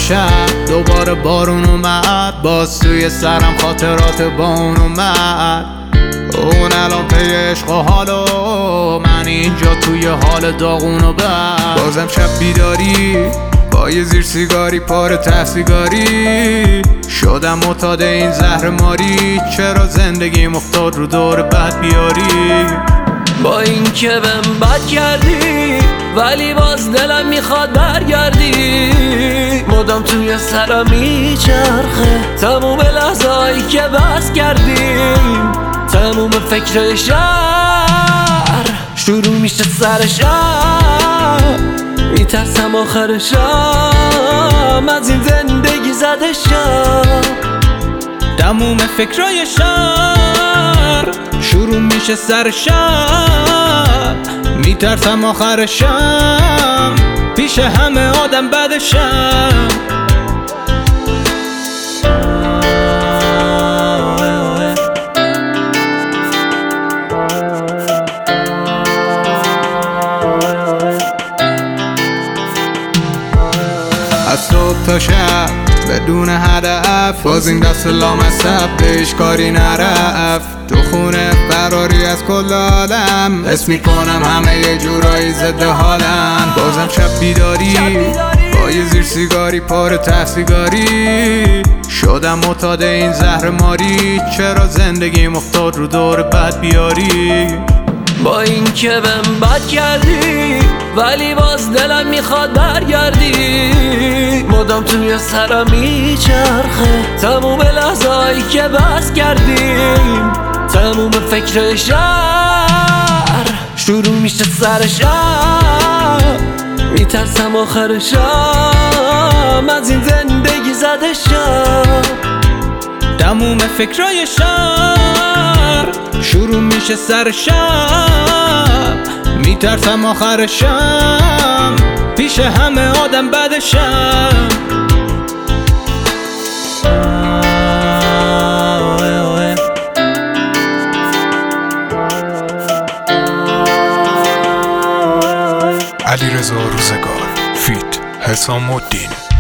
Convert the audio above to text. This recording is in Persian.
شب دوباره بارون اومد، باز توی سرم خاطرات با اون اومد. اون الان پی عشق و حالو، من اینجا توی حال داغون و بد. بازم شب بیداری با یه زیر سیگاری پاره ته سیگاری، شدم معتاد این زهر ماری. چرا زندگی افتاد رو دور بد بیاری؟ با این که بهم بد کردی ولی باز دلم میخواد برگردی. مدام توی سرم میچرخه تموم لحظه‌هایی که بس کردیم. تموم فکر شهر شروع میشه سر شب. میترسم آخر شب از این زندگی زده شب. تموم فکرای شهر شروع میشه سر شب. میترسم آخر شب پیش همه آدم بدشم. از صبح تا شب بدون هدف، باز این دست لامصب بهش کاری نرفت. تو خونه فراری از کل عالم، حس میکنم همه یه جورایی ضد حالم. بازم شب بیداری با یه زیر سیگاری پاره ته سیگاری، شدم معتاد این زهر ماری. چرا زندگی افتاد رو دور بد بیاری؟ با این که بهم بد کردی ولی باز دلم میخواد برگردی. مدام توی سرم میچرخه تموم لحظه‌هایی که بس کردیم. تموم فکر شهر شروع میشه سر شب. میترسم آخر شب از این زندگی زده شب. تموم فکرای شهر شروع میشه سر شب. میترسم آخر شب پیش همه آدم بدشم. علیرضا روزگار فیت حسام الدین.